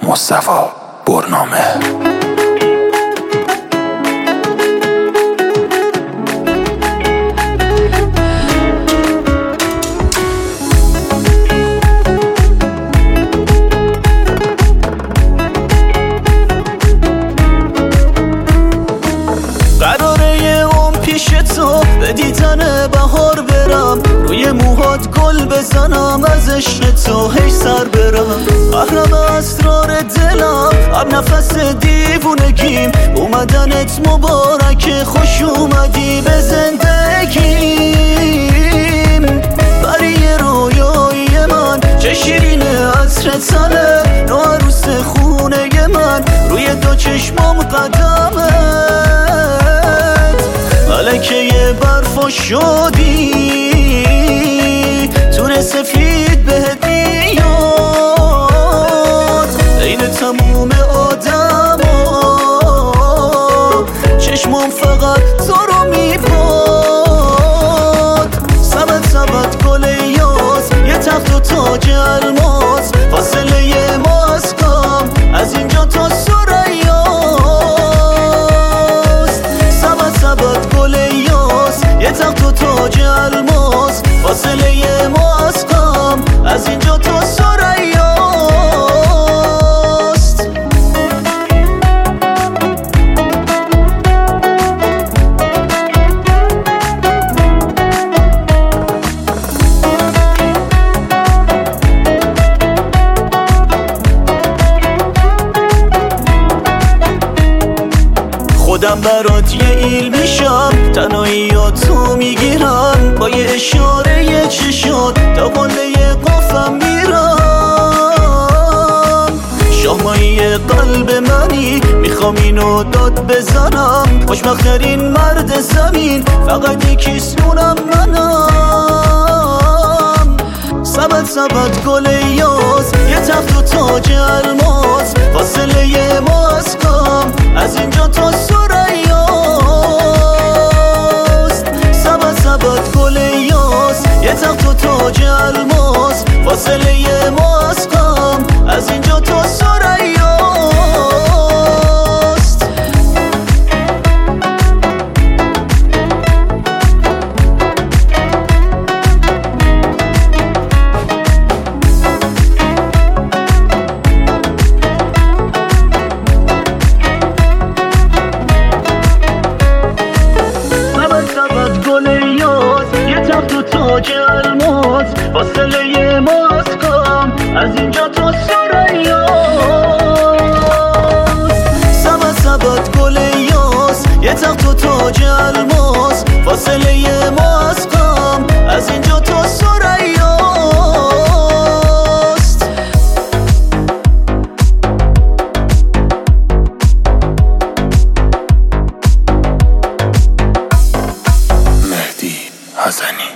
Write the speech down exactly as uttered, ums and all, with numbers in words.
مصطفی برنامه. به دیدن بهار برم، روی موهات گل بزنم، از عشق تو هی سر برم. محرم اسرار دلم، هر نفس دیوونگیم، اومدنت مبارک، خوش اومدی به زندگیم. برای رویای من چه شیرین عطر تنه، نو عروس خونه من، روی دو چشمام قدمه، ملکه برفا شدی، تور سفید بهت میاد، این تموم آدم ها چشمم فقط تو رو میباد. سبت سبت گل یاس، یه تخت و تاج الماس، فاصله ما از غم از اینجا تا ثریاست. سبت سبت گل یاس، یه تخت و تاج الماس، فاصله ما از غم از اینجا تا ثریاست. خودم برات یه ایل میشم، تنهاییاتو میگیرم، با یه اشاره یه چشات تا قله قافم میرم. شاهمایی قلب منی، میخوام اینو داد بزنم، خوشبخت‌ترین مرد زمین، فقط یکیستونم منم. سبت سبت گل یاس، یه تخت و تاج الماس، فاصله ما از غم از اینجا تا ثریاست. سبت سبت گل یاس، یه تخت و تاج الماس، فاصله ما از غم از اینجا تا ثریاست. تاج الماس، فاصله ما از غم از اینجا تا ثریاست. سبت سبت گل یاس، یه تخت و تاج الماس، فاصله ما از غم از اینجا تا ثریاست. مهدی حسنی.